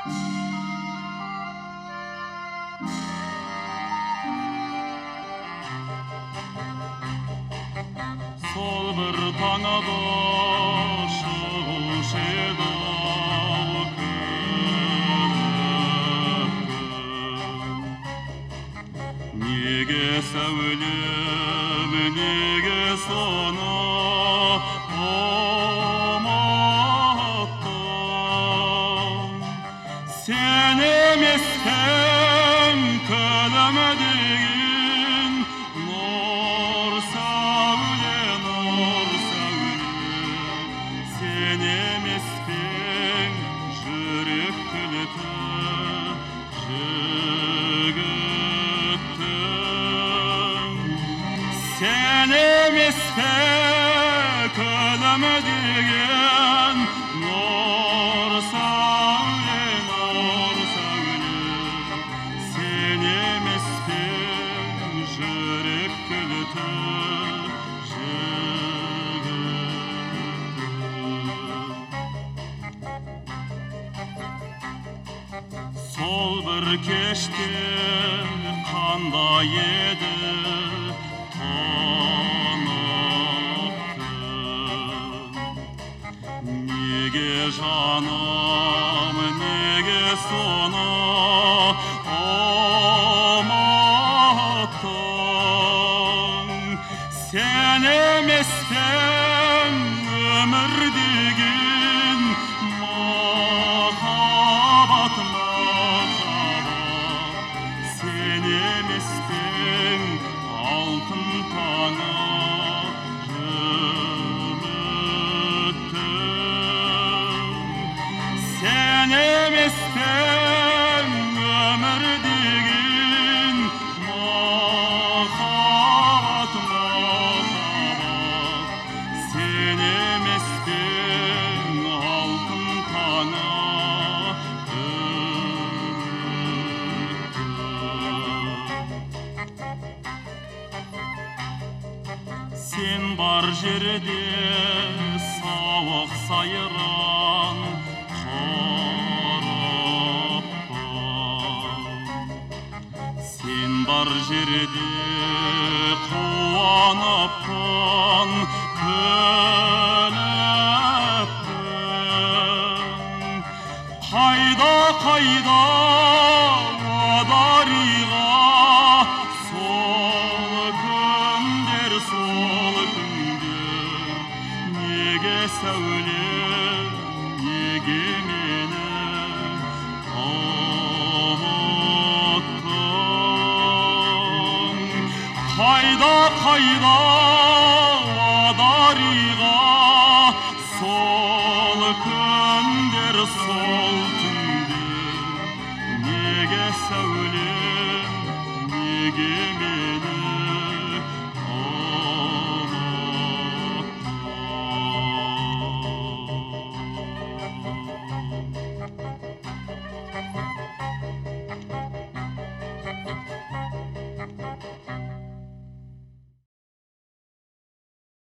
Сол бір таңда шығушы еді күн. Неге сәулем, неге соны ұмыттың? Сен емеспен күлім деген нұр сәуле, нұр сәуле. Сен емеспен жүрек күлітіп жігіттің? Сен емеспен күлім деген нұр сәуле, нұр сәуле. Сен емеспен жүрек күлітіп жігіттің? Сол бір кеште қандай еді неге жаным, неге соны ұмыттың? Сен емеспен өмір деген махаббат, махаббат. Сен емеспен алтын таңы сен емеспен өмір деген махаббат, махаббат. Сен емеспен алтын таңы сен бар жерде сауық сайран сен бар жерде қуаныппын, күліппін. Қайда, қайда дариға сол күндер, сол күндер. Неге сәулем, неге мені ұмыттың? Қайда, қайда